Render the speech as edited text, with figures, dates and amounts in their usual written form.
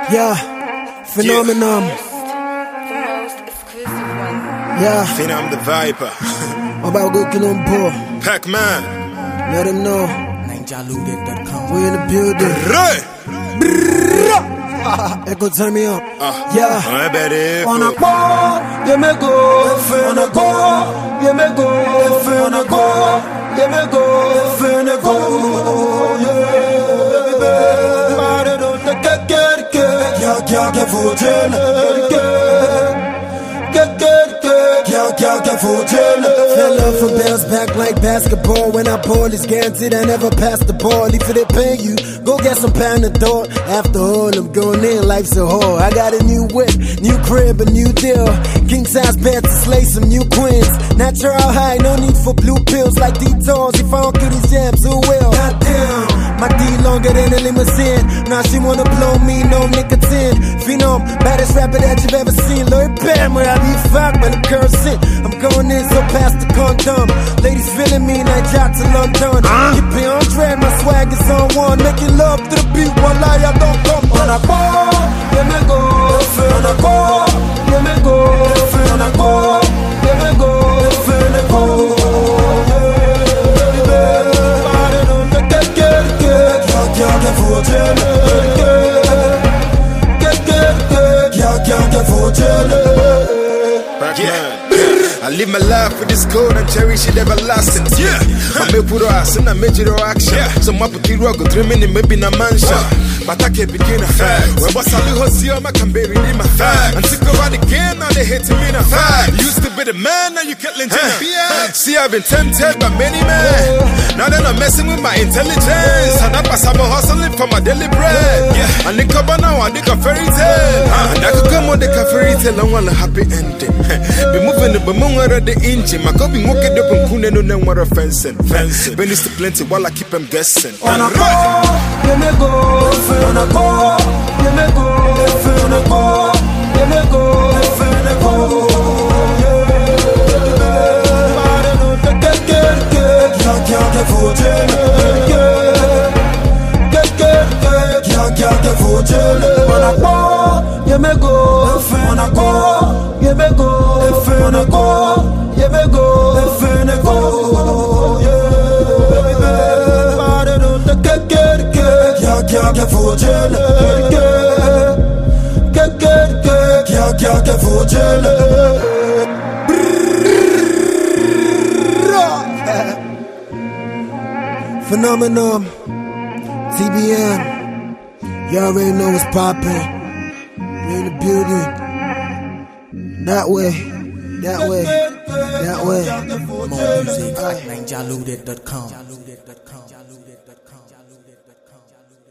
Yeah, phenomenon. Yeah, Phenom the Viper. about good kill on poor. Pac-Man. Let him know. NineJaLudet.com. We in the building. Right. Echo, turn me up. Yeah. I bet it. On a call, you may go. On a call, you may go. On a call, you may go. On a call, yeah. Get for jail. Get for jail. Fell off from bells back like basketball. When I ball, it's guaranteed I never pass the ball. If they pay you, go get some Panadol. After all, I'm going in, life's a whore. I got a new whip, new crib, a new deal. King size bed to slay some new queens. Natural high, no need for blue pills like detours. If I don't kill these jams, who will? Goddamn, my D longer than a limousine. Now she wanna blow me, no nicotine. Phenom, baddest rapper that you've ever seen. Lord Bam, where I be fucked, but I'm cursing. I'm going in so past the condom. Ladies feeling me, night out to London. Keep it on dread, my swag is on one. Making love to the beat while I don't come. On a call, let me go. On a call, let me go. On a call, let me go. On a call, I live my life with this code and cherish it everlasting. Yeah, I may put ass and I made it action. So my putty rock, dreaming in maybe in a mansion. But I can't begin a fact. When what's I do, see how I can bury in my fact. And sick of it again, now they hate me in a fact. Used to be the man, now you can't lend me. See, I've been tempted by many men. Now they're not messing with my intelligence. And I pass, I'm hustling for my daily bread. Yeah, and they cover now, I think a fairy tale. And I could come on the fairy tale, I want a happy ending. Be moving the moon out of the engine. My copy mock it up and coon and no more fencing. But it's plenty while I keep them guessing. on a call, let me go. On a call, let me go. On a call, let me go. On a call, get for jail. Get for jail. On a call, let me go. On a call, let me go. On a call, let me go. On a call, get for jail. Get for jail. Phenomenon, TBM. You already know what's poppin'. We in the building. That way, that way, that way. More music at NineJaLudet.com.